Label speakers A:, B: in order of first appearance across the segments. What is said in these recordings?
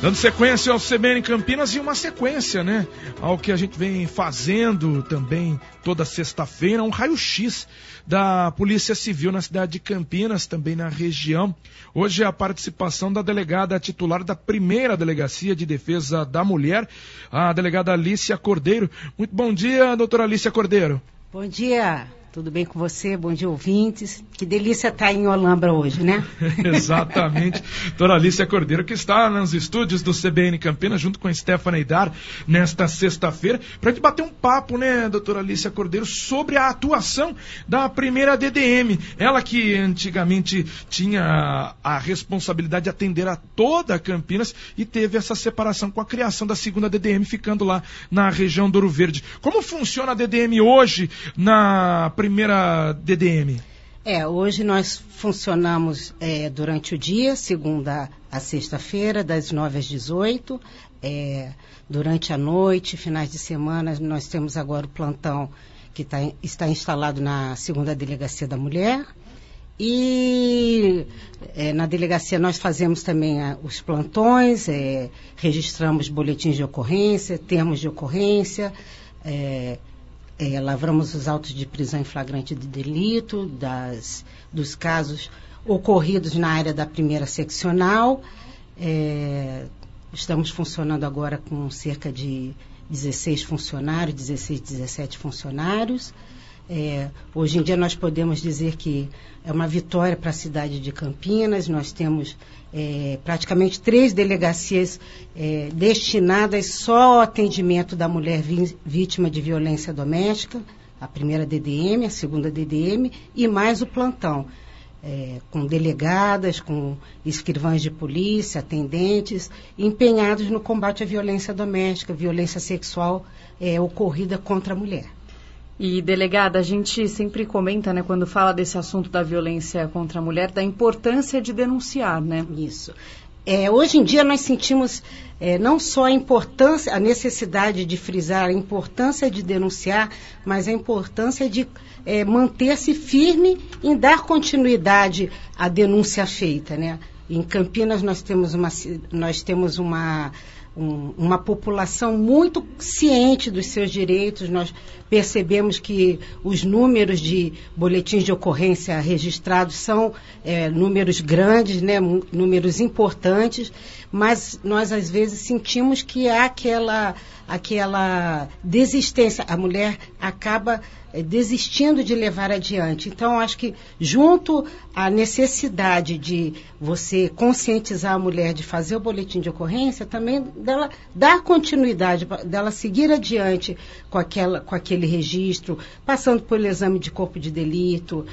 A: Dando sequência ao CBN Campinas e uma sequência, né, ao que a gente vem fazendo também toda sexta-feira, um raio-x da Polícia Civil na cidade de Campinas, também na região. Hoje é a participação da delegada titular da primeira Delegacia de Defesa da Mulher, a delegada Alícia Cordeiro. Muito bom dia, doutora Alícia Cordeiro.
B: Bom dia. Tudo bem com você? Bom dia, ouvintes. Que delícia estar em Olambra hoje, né?
A: Exatamente. Doutora Alícia Cordeiro, que está nos estúdios do CBN Campinas, junto com a Stephanie Dar, nesta sexta-feira, para a gente bater um papo, né, doutora Alícia Cordeiro, sobre a atuação da primeira DDM. Ela que antigamente tinha a responsabilidade de atender a toda Campinas e teve essa separação com a criação da segunda DDM, ficando lá na região do Ouro Verde. Como funciona a DDM hoje na primeira DDM?
B: Hoje nós funcionamos durante o dia, segunda a sexta-feira, das 9 às 18. Durante a noite, finais de semana, nós temos agora o plantão que está instalado na segunda Delegacia da Mulher. E na delegacia nós fazemos também os plantões, registramos boletins de ocorrência, termos de ocorrência, lavramos os autos de prisão em flagrante de delito, dos casos ocorridos na área da primeira seccional. Estamos funcionando agora com cerca de 16 funcionários, 17 funcionários. Hoje em dia nós podemos dizer que é uma vitória para a cidade de Campinas. Nós temos praticamente 3 delegacias destinadas só ao atendimento da mulher vítima de violência doméstica, a primeira DDM, a segunda DDM e mais o plantão, com delegadas, com escrivãs de polícia, atendentes, empenhados no combate à violência doméstica, violência sexual ocorrida contra a mulher.
C: E, delegada, a gente sempre comenta, né, quando fala desse assunto da violência contra a mulher, da importância de denunciar, né?
B: Isso. Hoje em dia nós sentimos não só a importância, a necessidade de frisar a importância de denunciar, mas a importância de manter-se firme em dar continuidade à denúncia feita, né? Em Campinas nós temos uma população muito ciente dos seus direitos. Nós percebemos que os números de boletins de ocorrência registrados são números grandes, né, números importantes, mas nós às vezes sentimos que há aquela desistência, a mulher acaba desistindo de levar adiante. Então, acho que junto à necessidade de você conscientizar a mulher de fazer o boletim de ocorrência, também dela dar continuidade, dela seguir adiante com aquele registro, passando pelo exame de corpo de delito,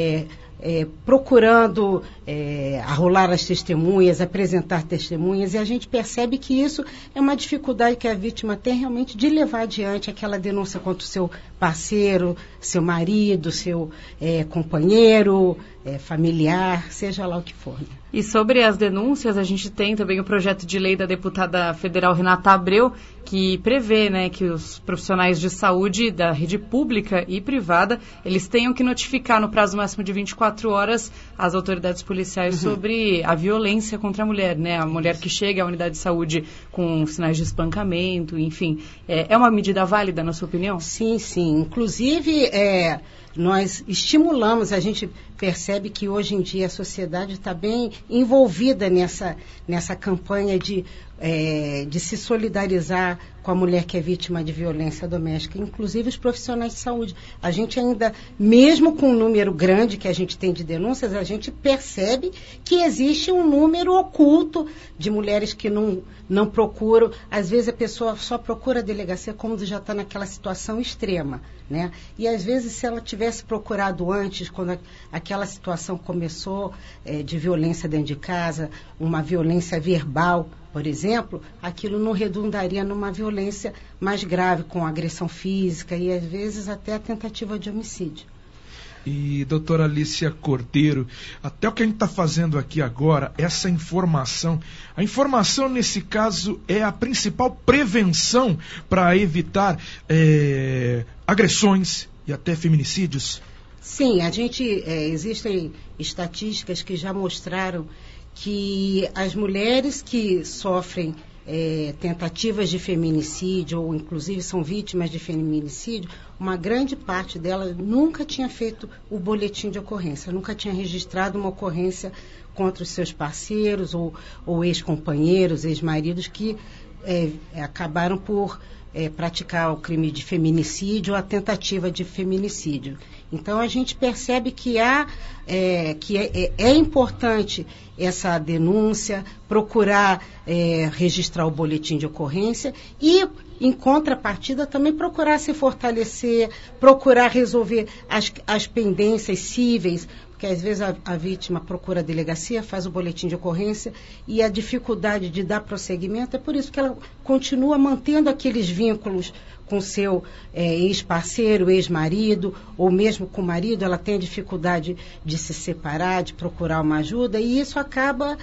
B: procurando arrolar as testemunhas, apresentar testemunhas, e a gente percebe que isso é uma dificuldade que a vítima tem realmente de levar adiante aquela denúncia contra o seu parceiro, seu marido, seu companheiro, familiar, seja lá o que for. Né?
C: E sobre as denúncias, a gente tem também o projeto de lei da deputada federal Renata Abreu, que prevê, né, que os profissionais de saúde da rede pública e privada, eles tenham que notificar no prazo máximo de 24 horas as autoridades policiais sobre a violência contra a mulher, né? A mulher que chega à unidade de saúde com sinais de espancamento, enfim. É uma medida válida, na sua opinião?
B: Sim, sim. Inclusive, nós estimulamos, a gente percebe que hoje em dia a sociedade está bem envolvida nessa campanha de se solidarizar com a mulher que é vítima de violência doméstica, inclusive os profissionais de saúde. A gente ainda, mesmo com um número grande que a gente tem de denúncias, a gente percebe que existe um número oculto de mulheres que não procuram. Às vezes a pessoa só procura a delegacia quando já está naquela situação extrema, né? E às vezes se ela tivesse procurado antes, quando aquela situação começou de violência dentro de casa, uma violência verbal, por exemplo, aquilo não redundaria numa violência mais grave, com agressão física e, às vezes, até a tentativa de homicídio.
A: E, doutora Alícia Cordeiro, até o que a gente está fazendo aqui agora, essa informação, a informação, nesse caso, é a principal prevenção para evitar agressões e até feminicídios?
B: Sim, existem estatísticas que já mostraram que as mulheres que sofrem tentativas de feminicídio, ou inclusive são vítimas de feminicídio, uma grande parte delas nunca tinha feito o boletim de ocorrência, nunca tinha registrado uma ocorrência contra os seus parceiros ou ex-companheiros, ex-maridos que acabaram por praticar o crime de feminicídio ou a tentativa de feminicídio. Então, a gente percebe que é importante essa denúncia, procurar registrar o boletim de ocorrência e, em contrapartida, também procurar se fortalecer, procurar resolver as pendências cíveis, porque às vezes a vítima procura a delegacia, faz o boletim de ocorrência e a dificuldade de dar prosseguimento é por isso que ela continua mantendo aqueles vínculos com seu ex-parceiro, ex-marido, ou mesmo com o marido, ela tem a dificuldade de se separar, de procurar uma ajuda, e isso acaba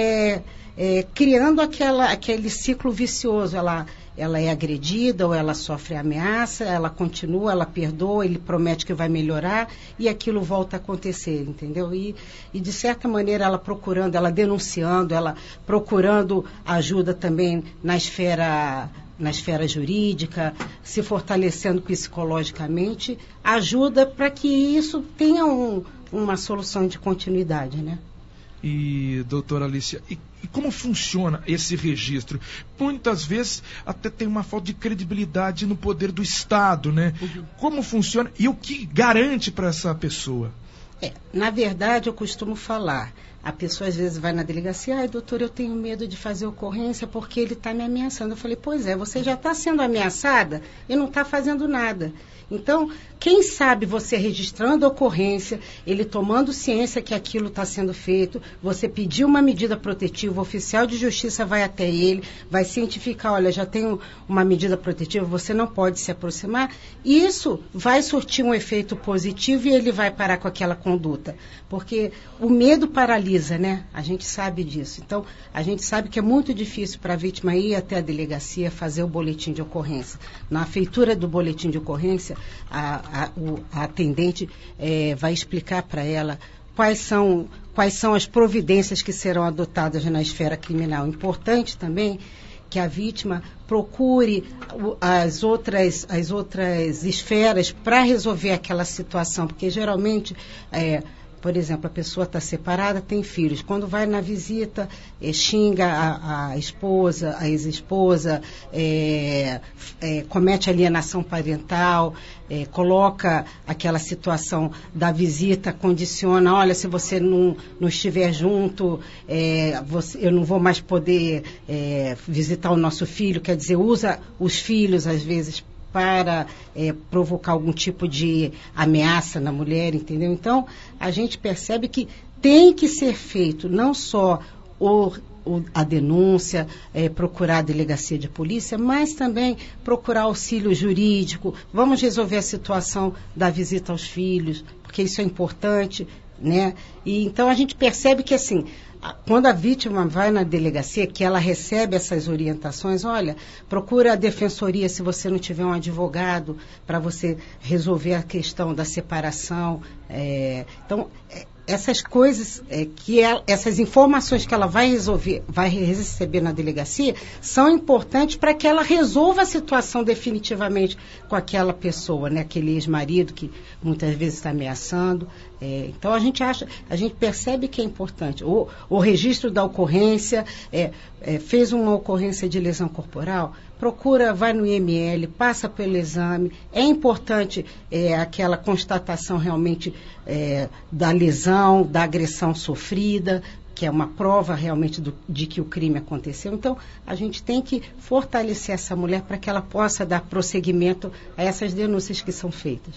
B: criando aquele ciclo vicioso. Ela é agredida ou ela sofre ameaça, ela continua, ela perdoa, ele promete que vai melhorar e aquilo volta a acontecer, entendeu? E de certa maneira ela procurando, ela denunciando, ela procurando ajuda também na esfera jurídica, se fortalecendo psicologicamente, ajuda para que isso tenha uma solução de continuidade, né?
A: E, doutora Alicia, e como funciona esse registro? Muitas vezes até tem uma falta de credibilidade no poder do Estado, né? Uhum. Como funciona e o que garante para essa pessoa?
B: Na verdade, eu costumo falar, a pessoa às vezes vai na delegacia, doutor, eu tenho medo de fazer ocorrência porque ele está me ameaçando. Eu falei, pois é, você já está sendo ameaçada e não está fazendo nada. Então, quem sabe você registrando a ocorrência, ele tomando ciência que aquilo está sendo feito, você pedir uma medida protetiva, o oficial de justiça vai até ele, vai cientificar, olha, já tenho uma medida protetiva, você não pode se aproximar, e isso vai surtir um efeito positivo e ele vai parar com aquela conduta. Porque o medo paralisa, né? A gente sabe disso. Então, a gente sabe que é muito difícil para a vítima ir até a delegacia fazer o boletim de ocorrência. Na feitura do boletim de ocorrência, a atendente vai explicar para ela quais são as providências que serão adotadas na esfera criminal. Importante também que a vítima procure as outras esferas para resolver aquela situação, porque geralmente por exemplo, a pessoa está separada, tem filhos. Quando vai na visita, xinga a esposa, a ex-esposa, comete alienação parental, coloca aquela situação da visita, condiciona, olha, se você não estiver junto, eu não vou mais poder visitar o nosso filho. Quer dizer, usa os filhos, às vezes, para provocar algum tipo de ameaça na mulher, entendeu? Então, a gente percebe que tem que ser feito não só a denúncia, procurar a delegacia de polícia, mas também procurar auxílio jurídico. Vamos resolver a situação da visita aos filhos, porque isso é importante, né? E então a gente percebe que, assim, quando a vítima vai na delegacia, que ela recebe essas orientações, olha, procura a defensoria se você não tiver um advogado para você resolver a questão da separação. Então, essas coisas, essas informações que ela vai receber na delegacia, são importantes para que ela resolva a situação definitivamente com aquela pessoa, né? Aquele ex-marido que muitas vezes está ameaçando. Então a gente percebe que é importante. O registro da ocorrência, fez uma ocorrência de lesão corporal, vai no IML, passa pelo exame. É importante aquela constatação realmente da lesão, da agressão sofrida, que é uma prova realmente de que o crime aconteceu. Então, a gente tem que fortalecer essa mulher para que ela possa dar prosseguimento a essas denúncias que são feitas.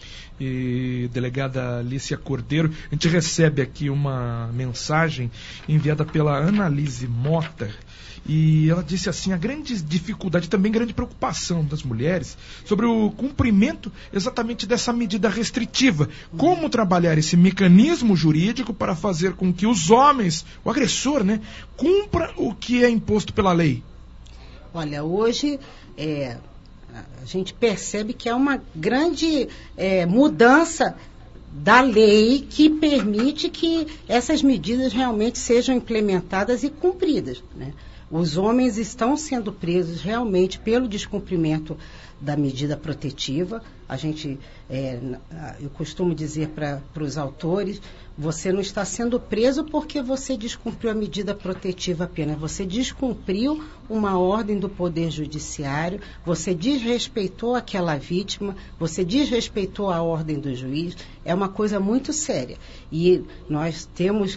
A: E, delegada Alicia Cordeiro, a gente recebe aqui uma mensagem enviada pela Annalise Mota, e ela disse assim, a grande dificuldade, também grande preocupação das mulheres sobre o cumprimento exatamente dessa medida restritiva. Como trabalhar esse mecanismo jurídico para fazer com que os homens, o agressor, né, cumpra o que é imposto pela lei?
B: Olha, hoje a gente percebe que é uma grande mudança da lei que permite que essas medidas realmente sejam implementadas e cumpridas, né? Os homens estão sendo presos realmente pelo descumprimento da medida protetiva. Eu costumo dizer para os autores, você não está sendo preso porque você descumpriu a medida protetiva apenas. Você descumpriu uma ordem do Poder Judiciário, você desrespeitou aquela vítima, você desrespeitou a ordem do juiz. É uma coisa muito séria. E nós temos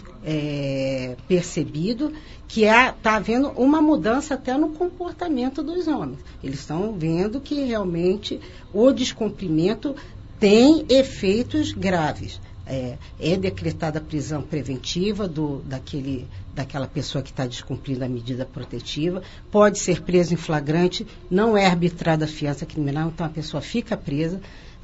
B: percebido que está havendo uma mudança até no comportamento dos homens. Eles estão vendo que realmente o descumprimento tem efeitos graves. É decretada a prisão preventiva daquela pessoa que está descumprindo a medida protetiva, pode ser preso em flagrante, não é arbitrada a fiança criminal, então a pessoa fica presa.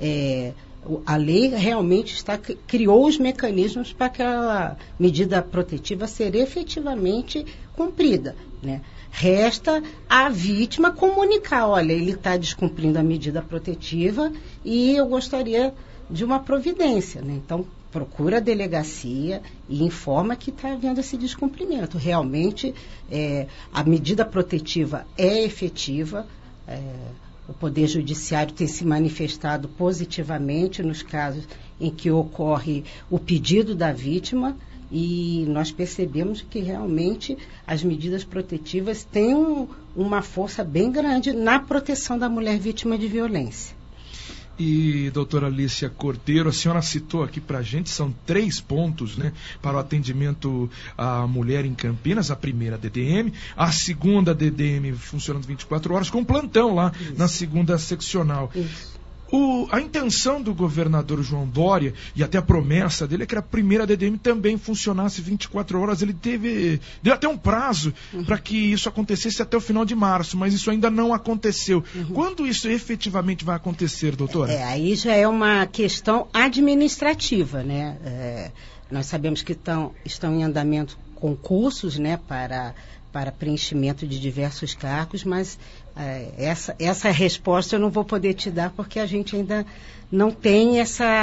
B: A lei realmente criou os mecanismos para aquela medida protetiva ser efetivamente cumprida, né? Resta a vítima comunicar, olha, ele está descumprindo a medida protetiva e eu gostaria de uma providência, né? Então, procura a delegacia e informa que está havendo esse descumprimento. Realmente, a medida protetiva é efetiva, o Poder Judiciário tem se manifestado positivamente nos casos em que ocorre o pedido da vítima, e nós percebemos que realmente as medidas protetivas têm uma força bem grande na proteção da mulher vítima de violência.
A: E, doutora Alícia Cordeiro, a senhora citou aqui para a gente, são 3 pontos, né, para o atendimento à mulher em Campinas. A primeira, DDM, a segunda, DDM funcionando 24 horas, com plantão lá. Isso. Na segunda seccional. Isso. A intenção do governador João Dória, e até a promessa dele, é que a primeira DDM também funcionasse 24 horas. Ele deu até um prazo para que isso acontecesse até o final de março, mas isso ainda não aconteceu. Quando isso efetivamente vai acontecer, doutora?
B: Aí já é uma questão administrativa, né? Nós sabemos que estão em andamento concursos, né, para preenchimento de diversos cargos, mas essa resposta eu não vou poder te dar porque a gente ainda não tem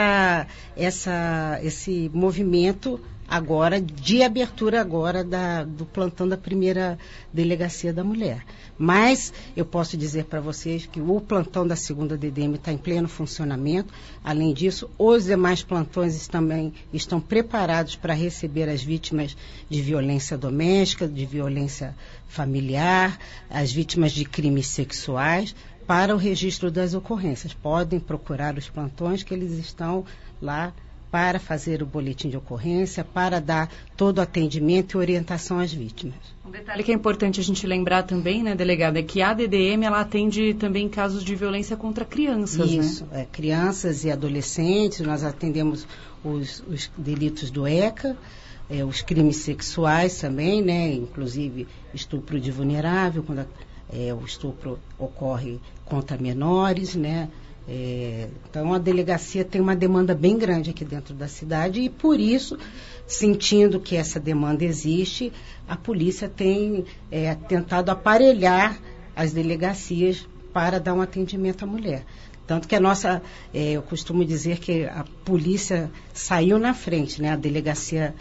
B: esse movimento agora de abertura agora do plantão da primeira delegacia da mulher. Mas eu posso dizer para vocês que o plantão da segunda DDM está em pleno funcionamento. Além disso, os demais plantões também estão preparados para receber as vítimas de violência doméstica, de violência familiar, as vítimas de crimes sexuais, para o registro das ocorrências. Podem procurar os plantões que eles estão lá para fazer o boletim de ocorrência, para dar todo o atendimento e orientação às vítimas.
C: Um detalhe que é importante a gente lembrar também, né, delegada, é que a DDM ela atende também casos de violência contra crianças,
B: Isso,
C: né?
B: Crianças e adolescentes, nós atendemos os delitos do ECA, os crimes sexuais também, né, inclusive estupro de vulnerável, quando o estupro ocorre contra menores, né? Então a delegacia tem uma demanda bem grande aqui dentro da cidade e por isso, sentindo que essa demanda existe, a polícia tem tentado aparelhar as delegacias para dar um atendimento à mulher. Tanto que eu costumo dizer que a polícia saiu na frente, né? A delegacia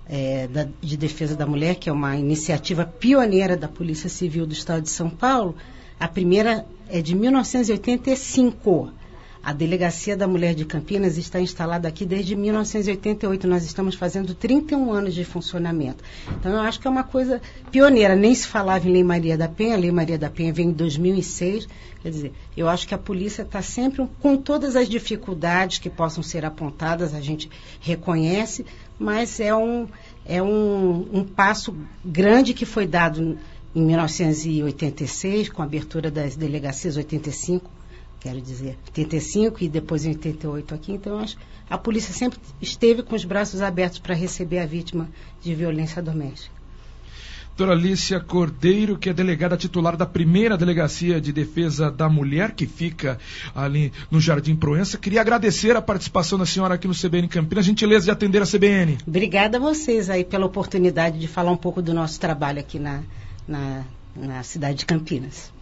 B: de defesa da mulher, que é uma iniciativa pioneira da Polícia Civil do Estado de São Paulo. A primeira é de 1985. A Delegacia da Mulher de Campinas está instalada aqui desde 1988. Nós estamos fazendo 31 anos de funcionamento. Então, eu acho que é uma coisa pioneira. Nem se falava em Lei Maria da Penha. A Lei Maria da Penha vem em 2006. Quer dizer, eu acho que a polícia está sempre com todas as dificuldades que possam ser apontadas, a gente reconhece, mas é um passo grande que foi dado em 1986, com a abertura das delegacias 85, quero dizer, 85 e depois em 88 aqui. Então, eu acho que a polícia sempre esteve com os braços abertos para receber a vítima de violência doméstica.
A: Doutora Alícia Cordeiro, que é delegada titular da primeira Delegacia de Defesa da Mulher, que fica ali no Jardim Proença. Queria agradecer a participação da senhora aqui no CBN Campinas, a gentileza de atender a CBN.
B: Obrigada a vocês aí pela oportunidade de falar um pouco do nosso trabalho aqui na cidade de Campinas.